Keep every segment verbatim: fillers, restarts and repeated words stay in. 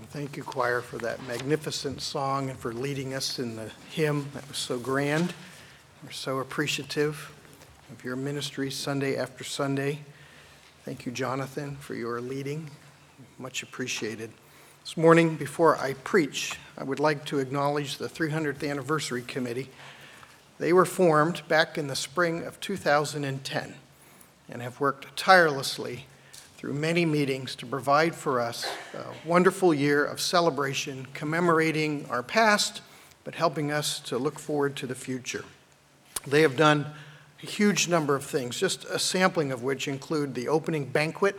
Thank you, choir, for that magnificent song and for leading us in the hymn. That was so grand. We're so appreciative of your ministry Sunday after Sunday. Thank you, Jonathan, for your leading. Much appreciated. This morning, before I preach, I would like to acknowledge the three hundredth Anniversary Committee. They were formed back in the spring of two thousand ten and have worked tirelessly through many meetings to provide for us a wonderful year of celebration, commemorating our past, but helping us to look forward to the future. They have done a huge number of things, just a sampling of which include the opening banquet,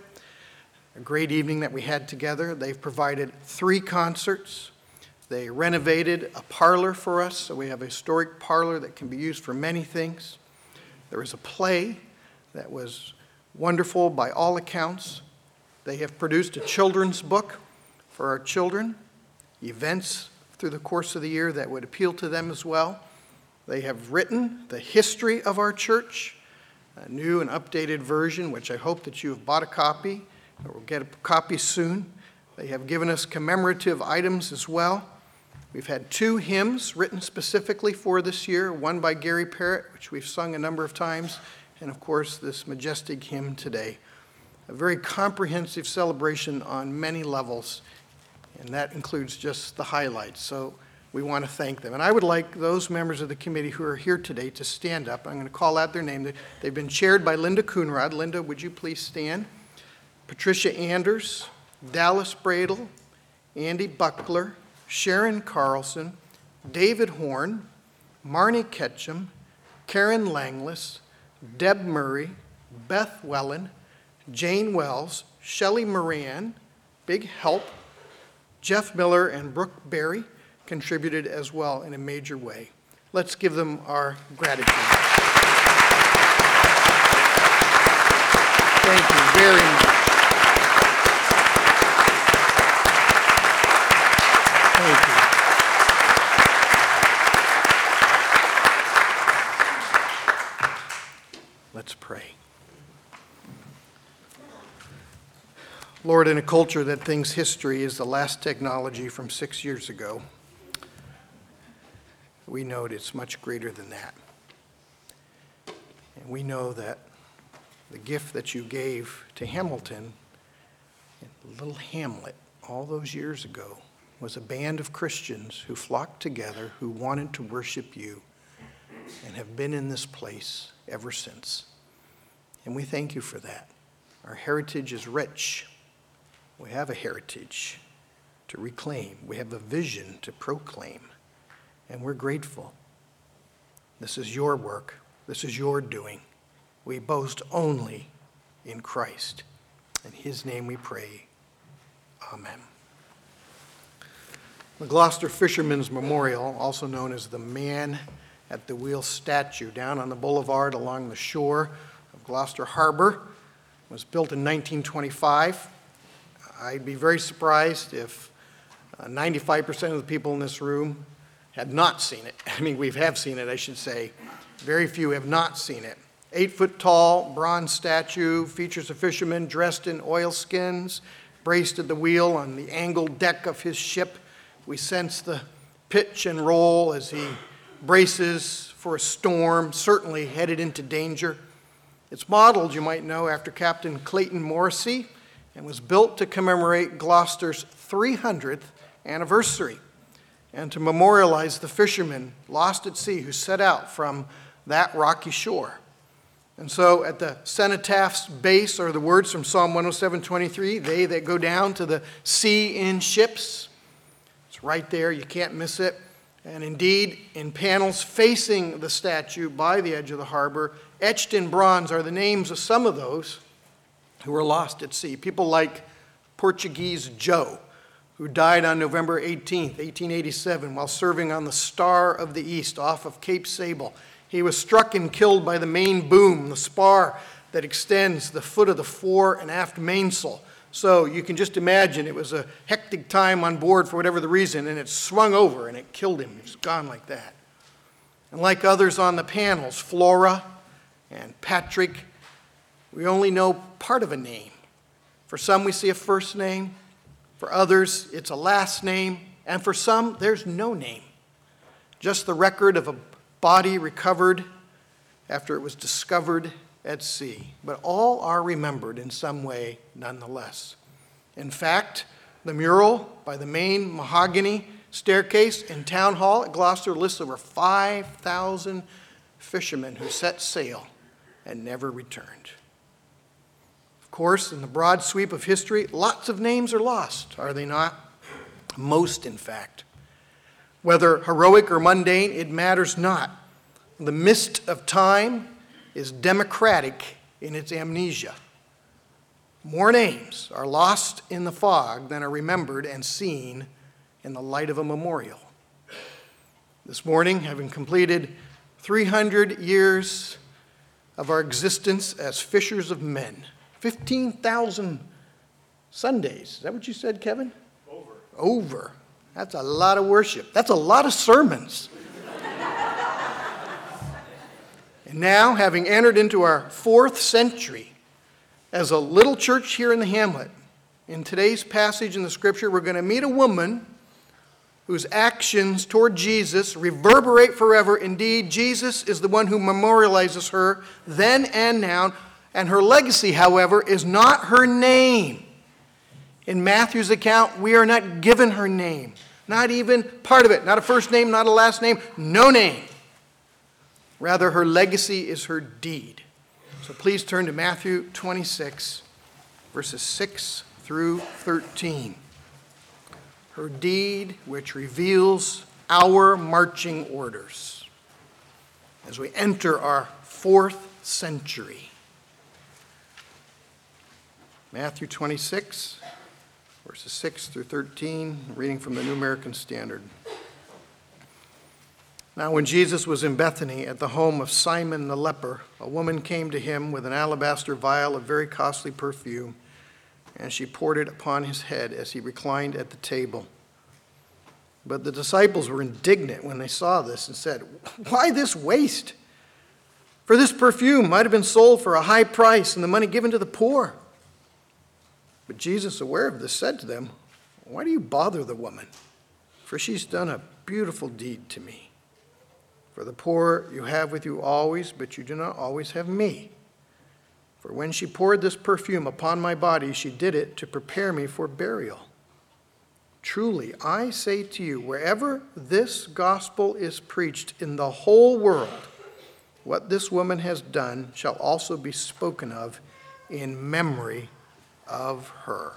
a great evening that we had together. They've provided three concerts. They renovated a parlor for us, so we have a historic parlor that can be used for many things. There was a play that was wonderful by all accounts. They have produced a children's book for our children, events through the course of the year that would appeal to them as well. They have written the history of our church, a new and updated version, which I hope that you have bought a copy or will get a copy soon. They have given us commemorative items as well. We've had two hymns written specifically for this year, one by Gary Parrott, which we've sung a number of times, and of course this majestic hymn today. A very comprehensive celebration on many levels, and that includes just the highlights. So we want to thank them. And I would like those members of the committee who are here today to stand up. I'm going to call out their name. They've been chaired by Linda Coonrod. Linda, would you please stand? Patricia Anders, Dallas Bradle, Andy Buckler, Sharon Carlson, David Horn, Marnie Ketchum, Karen Langlis, Deb Murray, Beth Wellen, Jane Wells, Shelley Moran, big help. Jeff Miller and Brooke Berry contributed as well in a major way. Let's give them our gratitude. Thank you very much. Thank you. Let's pray. Lord, in a culture that thinks history is the last technology from six years ago, we know it's much greater than that. And we know that the gift that you gave to Hamilton, little Hamlet, all those years ago, was a band of Christians who flocked together, who wanted to worship you, and have been in this place ever since. And we thank you for that. Our heritage is rich. We have a heritage to reclaim. We have a vision to proclaim. And we're grateful. This is your work. This is your doing. We boast only in Christ. In his name we pray. Amen. The Gloucester Fishermen's Memorial, also known as the Man at the Wheel statue, down on the boulevard along the shore of Gloucester Harbor, was built in nineteen twenty-five. I'd be very surprised if uh, ninety-five percent of the people in this room had not seen it. I mean, we have seen it, I should say. Very few have not seen it. Eight foot tall, bronze statue, features a fisherman dressed in oilskins, braced at the wheel on the angled deck of his ship. We sense the pitch and roll as he braces for a storm, certainly headed into danger. It's modeled, you might know, after Captain Clayton Morrissey and was built to commemorate Gloucester's three hundredth anniversary and to memorialize the fishermen lost at sea who set out from that rocky shore. And so at the cenotaph's base are the words from Psalm one oh seven twenty-three, they that go down to the sea in ships. It's right there, you can't miss it. And indeed, in panels facing the statue by the edge of the harbor, etched in bronze are the names of some of those who were lost at sea. People like Portuguese Joe, who died on November eighteenth, eighteen eighty-seven, while serving on the Star of the East off of Cape Sable. He was struck and killed by the main boom, the spar that extends the foot of the fore and aft mainsail. So you can just imagine it was a hectic time on board for whatever the reason, and it swung over and it killed him. He was gone like that. And like others on the panels, Flora and Patrick, we only know part of a name. For some, we see a first name. For others, it's a last name, and for some, there's no name. Just the record of a body recovered after it was discovered at sea. But all are remembered in some way nonetheless. In fact, the mural by the main mahogany staircase in Town Hall at Gloucester lists over five thousand fishermen who set sail and never returned. Of course, in the broad sweep of history, lots of names are lost, are they not? Most, in fact. Whether heroic or mundane, it matters not. The mist of time is democratic in its amnesia. More names are lost in the fog than are remembered and seen in the light of a memorial. This morning, having completed three hundred years of our existence as fishers of men, fifteen thousand Sundays. Is that what you said, Kevin? Over. Over. That's a lot of worship. That's a lot of sermons. And now, having entered into our fourth century as a little church here in the hamlet, in today's passage in the scripture, we're going to meet a woman whose actions toward Jesus reverberate forever. Indeed, Jesus is the one who memorializes her then and now. And her legacy, however, is not her name. In Matthew's account, we are not given her name. Not even part of it. Not a first name, not a last name. No name. Rather, her legacy is her deed. So please turn to Matthew twenty-six, verses six through thirteen. Her deed, which reveals our marching orders as we enter our fourth century. Matthew twenty-six, verses six through thirteen, reading from the New American Standard. Now, when Jesus was in Bethany at the home of Simon the leper, a woman came to him with an alabaster vial of very costly perfume, and she poured it upon his head as he reclined at the table. But the disciples were indignant when they saw this and said, "Why this waste? For this perfume might have been sold for a high price and the money given to the poor." But Jesus, aware of this, said to them, "Why do you bother the woman? For she's done a beautiful deed to me. For the poor you have with you always, but you do not always have me. For when she poured this perfume upon my body, she did it to prepare me for burial. Truly, I say to you, wherever this gospel is preached in the whole world, what this woman has done shall also be spoken of in memory of her."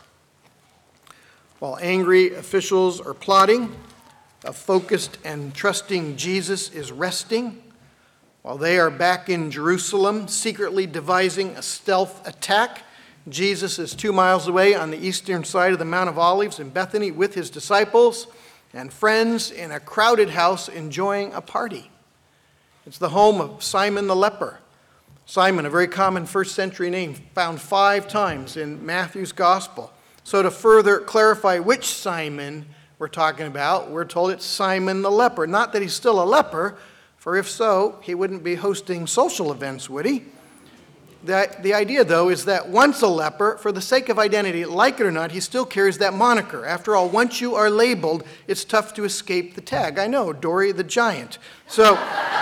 While angry officials are plotting, a focused and trusting Jesus is resting. While they are back in Jerusalem, secretly devising a stealth attack, Jesus is two miles away on the eastern side of the Mount of Olives in Bethany with his disciples and friends in a crowded house enjoying a party. It's the home of Simon the leper. Simon, a very common first century name, found five times in Matthew's gospel. So to further clarify which Simon we're talking about, we're told it's Simon the leper. Not that he's still a leper, for if so, he wouldn't be hosting social events, would he? The, the idea, though, is that once a leper, for the sake of identity, like it or not, he still carries that moniker. After all, once you are labeled, it's tough to escape the tag. I know, Dory the Giant. So,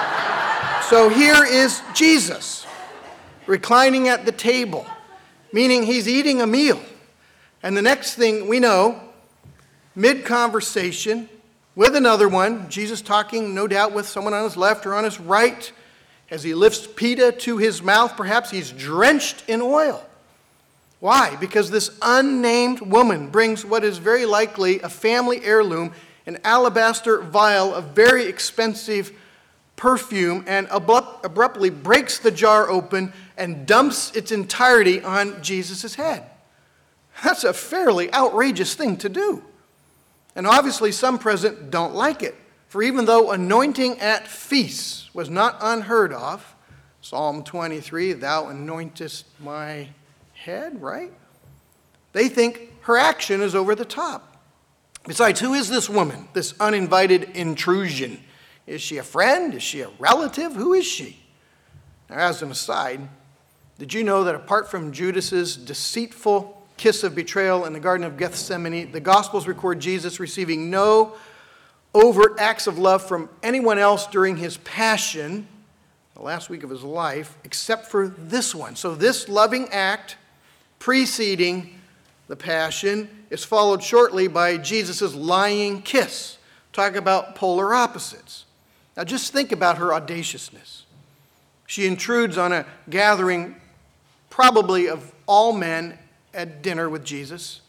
so here is Jesus, reclining at the table, meaning he's eating a meal. And the next thing we know, mid-conversation with another one, Jesus talking no doubt with someone on his left or on his right, as he lifts pita to his mouth, perhaps he's drenched in oil. Why? Because this unnamed woman brings what is very likely a family heirloom, an alabaster vial of very expensive perfume, and abrupt, abruptly breaks the jar open and dumps its entirety on Jesus' head. That's a fairly outrageous thing to do. And obviously some present don't like it. For even though anointing at feasts was not unheard of, Psalm twenty-three, thou anointest my head, right? They think her action is over the top. Besides, who is this woman, this uninvited intrusion? Is she a friend? Is she a relative? Who is she? Now, as an aside, did you know that apart from Judas's deceitful kiss of betrayal in the Garden of Gethsemane, the Gospels record Jesus receiving no overt acts of love from anyone else during his passion, the last week of his life, except for this one. So this loving act preceding the passion is followed shortly by Jesus' lying kiss. Talk about polar opposites. Now just think about her audaciousness. She intrudes on a gathering probably of all men at dinner with Jesus.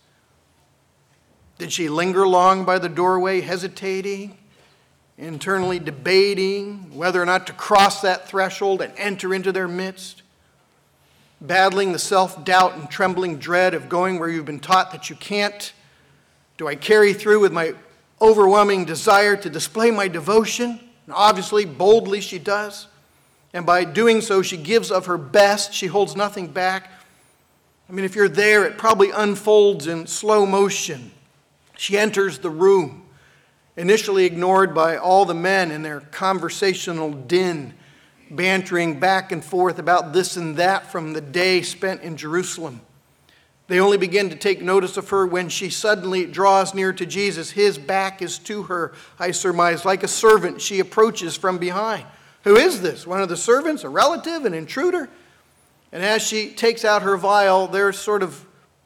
Did she linger long by the doorway, hesitating, internally debating whether or not to cross that threshold and enter into their midst? Battling the self-doubt and trembling dread of going where you've been taught that you can't? Do I carry through with my overwhelming desire to display my devotion? And obviously, boldly she does. And by doing so, she gives of her best. She holds nothing back. I mean, if you're there, it probably unfolds in slow motion. She enters the room, initially ignored by all the men in their conversational din, bantering back and forth about this and that from the day spent in Jerusalem. They only begin to take notice of her when she suddenly draws near to Jesus. His back is to her, I surmise. Like a servant, she approaches from behind. Who is this? One of the servants? A relative? An intruder? And as she takes out her vial, they're sort of,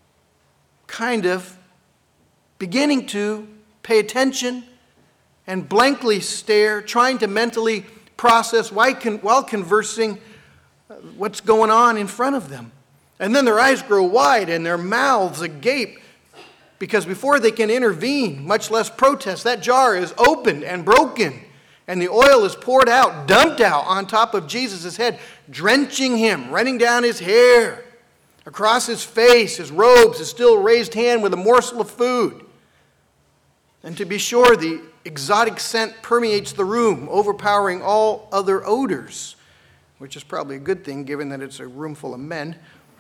kind of, beginning to pay attention and blankly stare, trying to mentally process while conversing what's going on in front of them. And then their eyes grow wide and their mouths agape, because before they can intervene, much less protest, that jar is opened and broken, and the oil is poured out, dumped out on top of Jesus' head, drenching him, running down his hair, across his face, his robes, his still raised hand with a morsel of food. And to be sure, the exotic scent permeates the room, overpowering all other odors, which is probably a good thing given that it's a room full of men.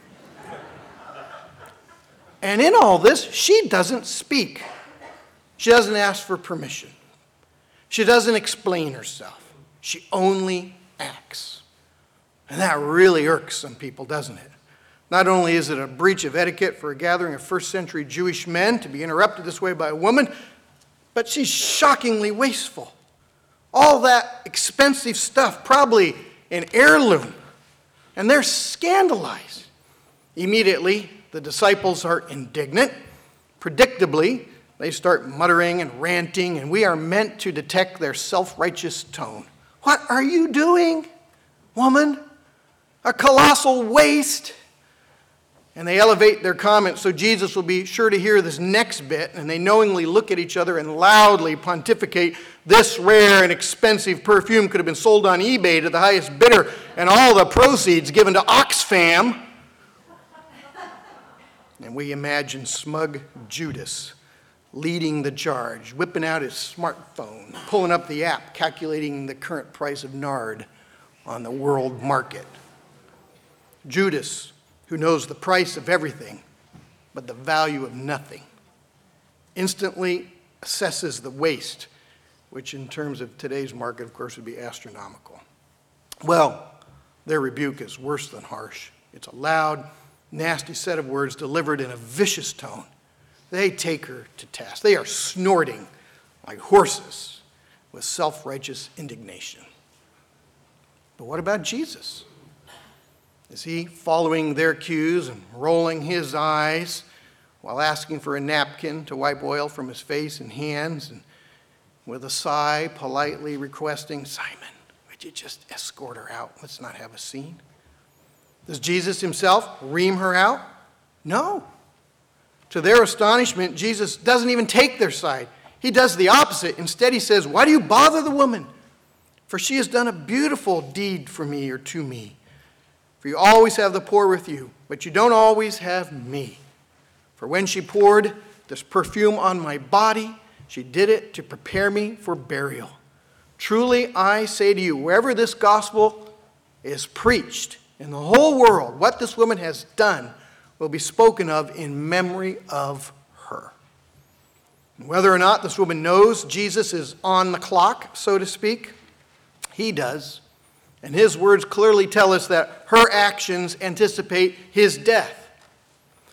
And in all this, she doesn't speak. She doesn't ask for permission. She doesn't explain herself. She only acts. And that really irks some people, doesn't it? Not only is it a breach of etiquette for a gathering of first century Jewish men to be interrupted this way by a woman, but she's shockingly wasteful. All that expensive stuff, probably an heirloom, and they're scandalized. Immediately, the disciples are indignant. Predictably, they start muttering and ranting, and we are meant to detect their self-righteous tone. What are you doing, woman? A colossal waste. And they elevate their comments so Jesus will be sure to hear this next bit, and they knowingly look at each other and loudly pontificate, this rare and expensive perfume could have been sold on eBay to the highest bidder and all the proceeds given to Oxfam. And we imagine smug Judas leading the charge, whipping out his smartphone, pulling up the app, calculating the current price of nard on the world market. Judas, who knows the price of everything, but the value of nothing, instantly assesses the waste, which in terms of today's market, of course, would be astronomical. Well, their rebuke is worse than harsh. It's a loud, nasty set of words delivered in a vicious tone. They take her to task. They are snorting like horses with self-righteous indignation. But what about Jesus? Is he following their cues and rolling his eyes while asking for a napkin to wipe oil from his face and hands, and with a sigh politely requesting, Simon, would you just escort her out? Let's not have a scene. Does Jesus himself ream her out? No. To their astonishment, Jesus doesn't even take their side. He does the opposite. Instead, he says, why do you bother the woman? For she has done a beautiful deed for me or to me. For you always have the poor with you, but you don't always have me. For when she poured this perfume on my body, she did it to prepare me for burial. Truly, I say to you, wherever this gospel is preached in the whole world, what this woman has done will be spoken of in memory of her. And whether or not this woman knows Jesus is on the clock, so to speak, he does. And his words clearly tell us that her actions anticipate his death.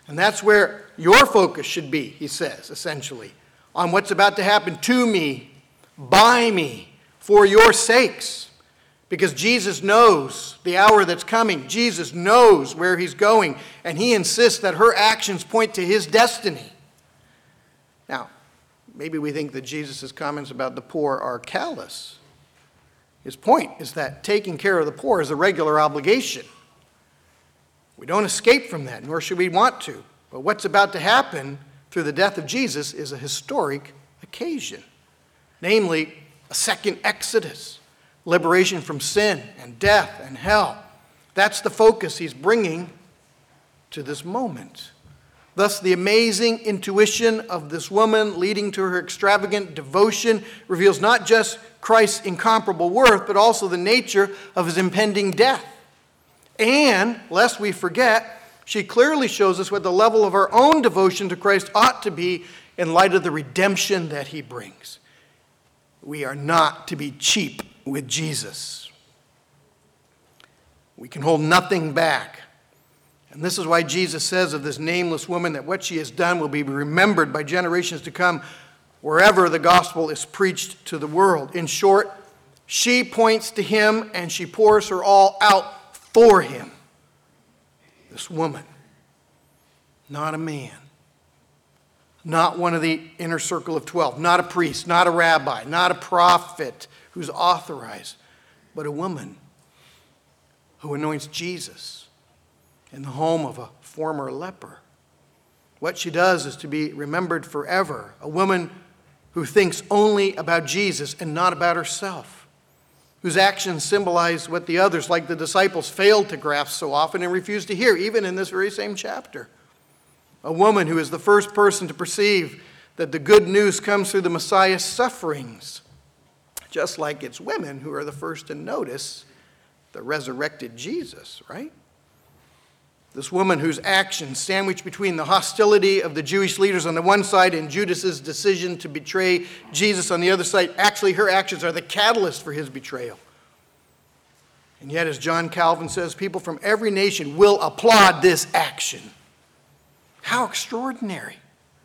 And that's where your focus should be, he says, essentially, on what's about to happen to me, by me, for your sakes. Because Jesus knows the hour that's coming. Jesus knows where he's going, and he insists that her actions point to his destiny. Now, maybe we think that Jesus' comments about the poor are callous. His point is that taking care of the poor is a regular obligation. We don't escape from that, nor should we want to. But what's about to happen through the death of Jesus is a historic occasion, namely a second Exodus, liberation from sin and death and hell. That's the focus he's bringing to this moment. Thus, the amazing intuition of this woman leading to her extravagant devotion reveals not just Christ's incomparable worth, but also the nature of his impending death. And, lest we forget, she clearly shows us what the level of our own devotion to Christ ought to be in light of the redemption that he brings. We are not to be cheap with Jesus. We can hold nothing back. And this is why Jesus says of this nameless woman that what she has done will be remembered by generations to come wherever the gospel is preached to the world. In short, she points to him and she pours her all out for him. This woman, not a man, not one of the inner circle of twelve, not a priest, not a rabbi, not a prophet who's authorized, but a woman who anoints Jesus in the home of a former leper. What she does is to be remembered forever, a woman who thinks only about Jesus and not about herself, whose actions symbolize what the others, like the disciples, failed to grasp so often and refused to hear, even in this very same chapter. A woman who is the first person to perceive that the good news comes through the Messiah's sufferings, just like it's women who are the first to notice the resurrected Jesus, right? This woman whose actions, sandwiched between the hostility of the Jewish leaders on the one side and Judas's decision to betray Jesus on the other side, actually her actions are the catalyst for his betrayal. And yet, as John Calvin says, people from every nation will applaud this action. How extraordinary.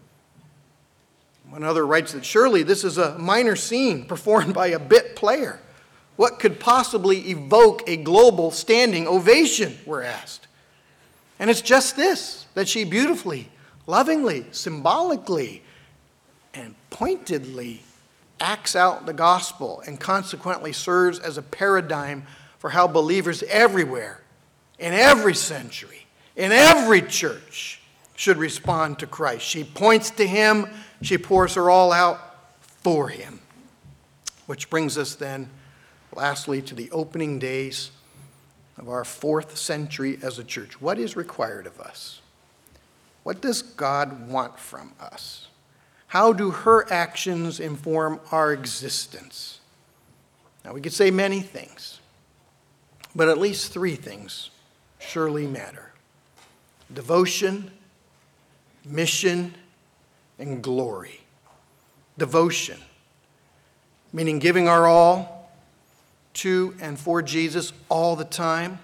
One other writes that surely this is a minor scene performed by a bit player. What could possibly evoke a global standing ovation, we're asked. And it's just this, that she beautifully, lovingly, symbolically, and pointedly acts out the gospel and consequently serves as a paradigm for how believers everywhere, in every century, in every church, should respond to Christ. She points to him, she pours her all out for him. Which brings us then, lastly, to the opening days of our fourth century as a church. What is required of us? What does God want from us? How do her actions inform our existence? Now, we could say many things, but at least three things surely matter: devotion, mission, and glory. Devotion, meaning giving our all to and for Jesus all the time.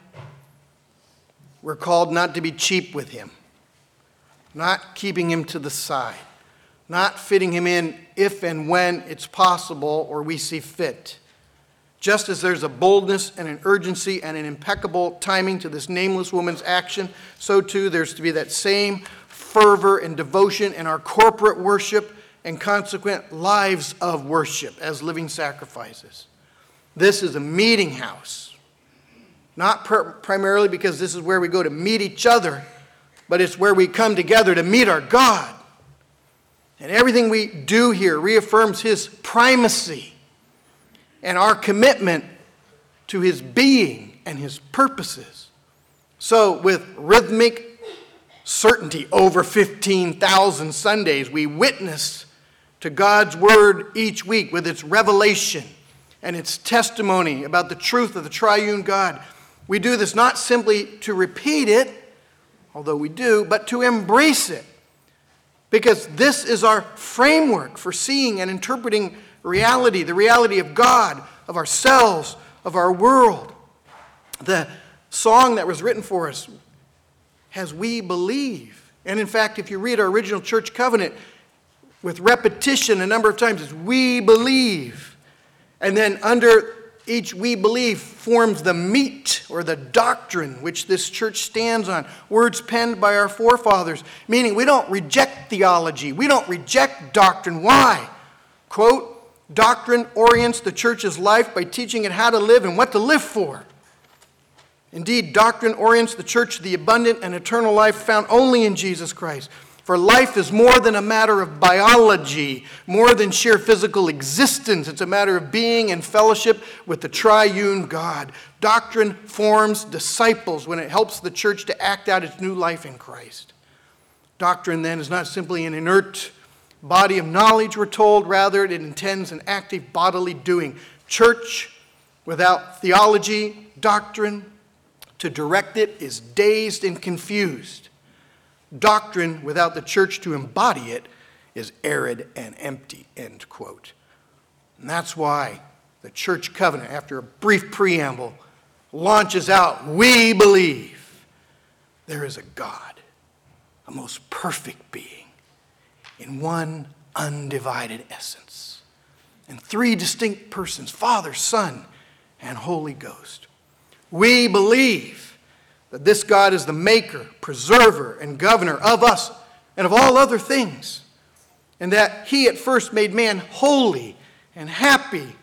We're called not to be cheap with him, not keeping him to the side, not fitting him in if and when it's possible or we see fit. Just as there's a boldness and an urgency and an impeccable timing to this nameless woman's action, so too there's to be that same fervor and devotion in our corporate worship and consequent lives of worship as living sacrifices. This is a meeting house, not pr- primarily because this is where we go to meet each other, but it's where we come together to meet our God. And everything we do here reaffirms his primacy and our commitment to his being and his purposes. So with rhythmic certainty over fifteen thousand Sundays, we witness to God's word each week with its revelation and its testimony about the truth of the triune God. We do this not simply to repeat it, although we do, but to embrace it. Because this is our framework for seeing and interpreting reality, the reality of God, of ourselves, of our world. The song that was written for us has "We Believe" And in fact, if you read our original church covenant, with repetition a number of times, it's we believe. And then under each we believe forms the meat or the doctrine which this church stands on. Words penned by our forefathers, meaning we don't reject theology. We don't reject doctrine. Why? Quote, doctrine orients the church's life by teaching it how to live and what to live for. Indeed, doctrine orients the church to the abundant and eternal life found only in Jesus Christ. For life is more than a matter of biology, more than sheer physical existence. It's a matter of being in fellowship with the triune God. Doctrine forms disciples when it helps the church to act out its new life in Christ. Doctrine, then, is not simply an inert body of knowledge, we're told. Rather, it intends an active bodily doing. Church without theology, doctrine, to direct it is dazed and confused. Doctrine without the church to embody it is arid and empty, end quote. And that's why the church covenant, after a brief preamble, launches out, we believe there is a God, a most perfect being, in one undivided essence, and three distinct persons, Father, Son, and Holy Ghost. We believe that this God is the maker, preserver, and governor of us and of all other things, and that he at first made man holy and happy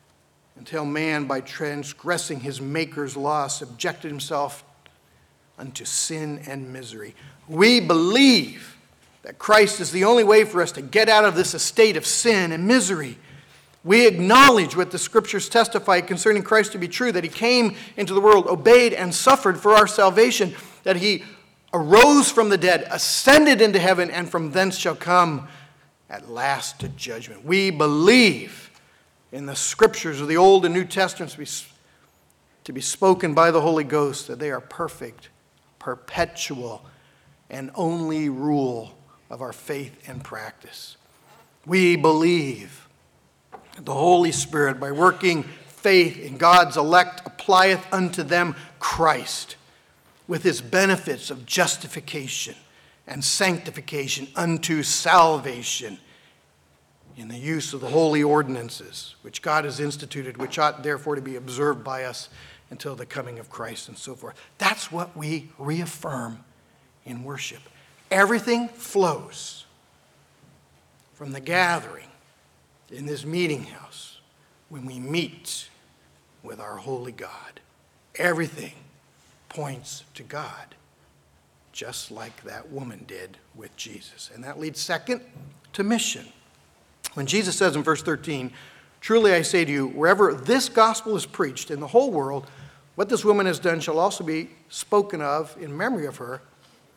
until man, by transgressing his maker's law, subjected himself unto sin and misery. We believe that Christ is the only way for us to get out of this estate of sin and misery. We acknowledge what the scriptures testify concerning Christ to be true, that he came into the world, obeyed, and suffered for our salvation, that he arose from the dead, ascended into heaven, and from thence shall come at last to judgment. We believe in the scriptures of the Old and New Testaments to be, to be spoken by the Holy Ghost, that they are perfect, perpetual, and only rule of our faith and practice. We believe the Holy Spirit, by working faith in God's elect, applieth unto them Christ, with his benefits of justification and sanctification unto salvation, in the use of the holy ordinances which God has instituted, which ought therefore to be observed by us until the coming of Christ, and so forth. That's what we reaffirm in worship. Everything flows from the gathering in this meeting house when we meet with our holy God. Everything points to God, just like that woman did with Jesus. And that leads second to mission. When Jesus says in verse thirteen, truly I say to you, wherever this gospel is preached in the whole world, what this woman has done shall also be spoken of in memory of her.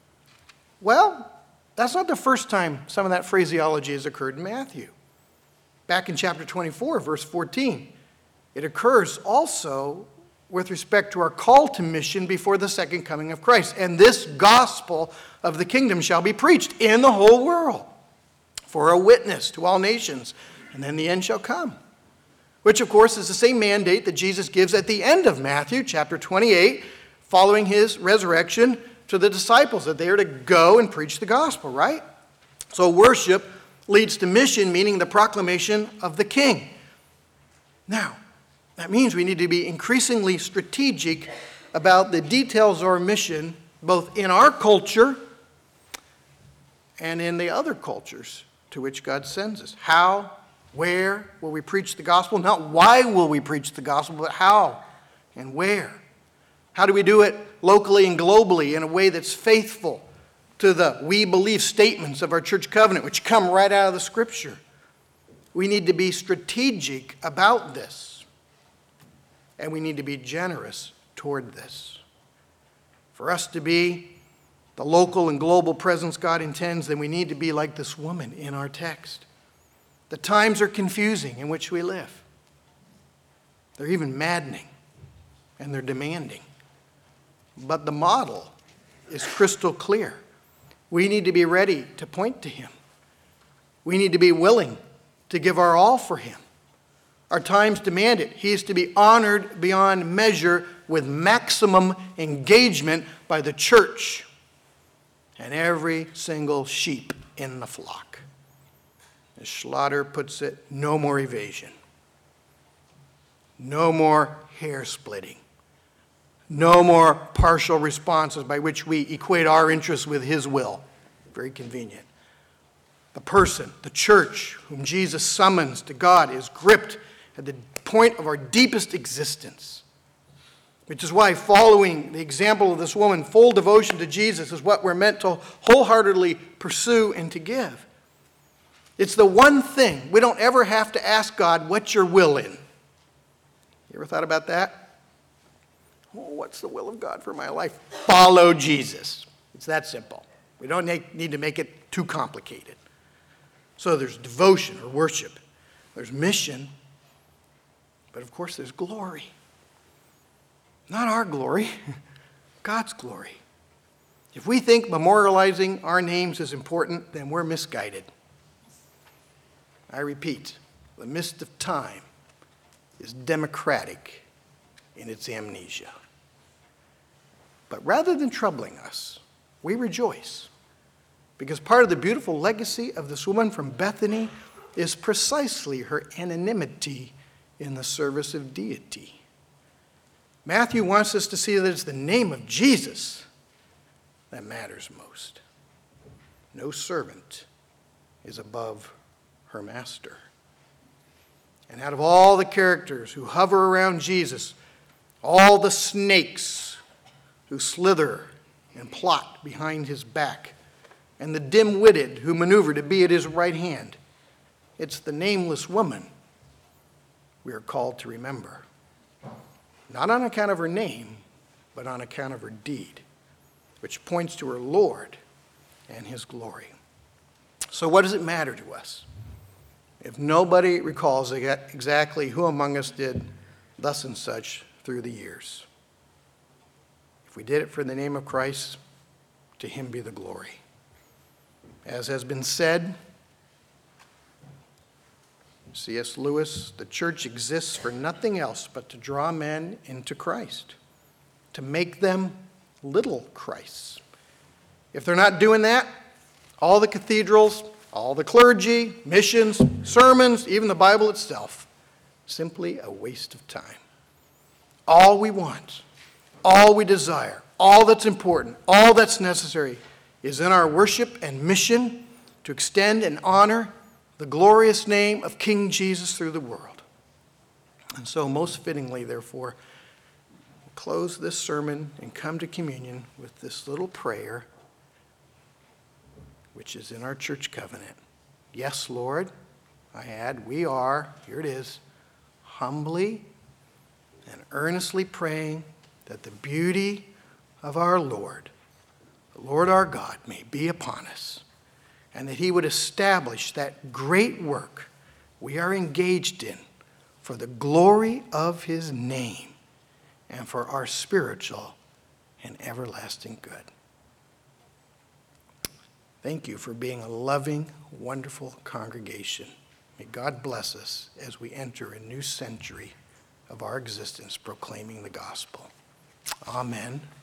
Well, that's not the first time some of that phraseology has occurred in Matthew. Back in chapter twenty-four, verse fourteen, it occurs also with respect to our call to mission before the second coming of Christ. And this gospel of the kingdom shall be preached in the whole world for a witness to all nations, and then the end shall come. Which, of course, is the same mandate that Jesus gives at the end of Matthew chapter twenty-eight, following his resurrection, to the disciples, that they are to go and preach the gospel, right? So worship leads to mission, meaning the proclamation of the King. Now, that means we need to be increasingly strategic about the details of our mission, both in our culture and in the other cultures to which God sends us. How, where will we preach the gospel? Not why will we preach the gospel, but how and where. How do we do it locally and globally in a way that's faithful to the we believe statements of our church covenant, which come right out of the scripture? We need to be strategic about this, and we need to be generous toward this. For us to be the local and global presence God intends, then we need to be like this woman in our text. The times are confusing in which we live. They're even maddening, and they're demanding. But the model is crystal clear. We need to be ready to point to him. We need to be willing to give our all for him. Our times demand it. He is to be honored beyond measure with maximum engagement by the church. and every single sheep in the flock. As Schlatter puts it, no more evasion. No more hair splitting. No more partial responses by which we equate our interests with his will. Very convenient. The person, the church, whom Jesus summons to God is gripped at the point of our deepest existence. Which is why following the example of this woman, full devotion to Jesus is what we're meant to wholeheartedly pursue and to give. It's the one thing we don't ever have to ask God, what's your will in? You ever thought about that? Oh, what's the will of God for my life? Follow Jesus. It's that simple. We don't need to make it too complicated. So there's devotion or worship. There's mission. But of course there's glory. Not our glory, God's glory. If we think memorializing our names is important, then we're misguided. I repeat, the mist of time is democratic in its amnesia. But rather than troubling us, we rejoice. Because part of the beautiful legacy of this woman from Bethany is precisely her anonymity in the service of deity. Matthew wants us to see that it's the name of Jesus that matters most. No servant is above her master. And out of all the characters who hover around Jesus, all the snakes who slither and plot behind his back, and the dim-witted who maneuver to be at his right hand, it's the nameless woman we are called to remember. Not on account of her name, but on account of her deed, which points to her Lord and his glory. So what does it matter to us if nobody recalls exactly who among us did thus and such through the years? If we did it for the name of Christ, to him be the glory. As has been said, C S Lewis, the church exists for nothing else but to draw men into Christ, to make them little Christs. If they're not doing that, all the cathedrals, all the clergy, missions, sermons, even the Bible itself, simply a waste of time. All we want, all we desire, all that's important, all that's necessary is in our worship and mission to extend and honor the glorious name of King Jesus through the world. And so most fittingly, therefore, we'll close this sermon and come to communion with this little prayer, which is in our church covenant. Yes, Lord, I add, we are, here it is, humbly and earnestly praying that the beauty of our Lord, the Lord our God, may be upon us, and that he would establish that great work we are engaged in for the glory of his name and for our spiritual and everlasting good. Thank you for being a loving, wonderful congregation. May God bless us as we enter a new century of our existence proclaiming the gospel. Amen.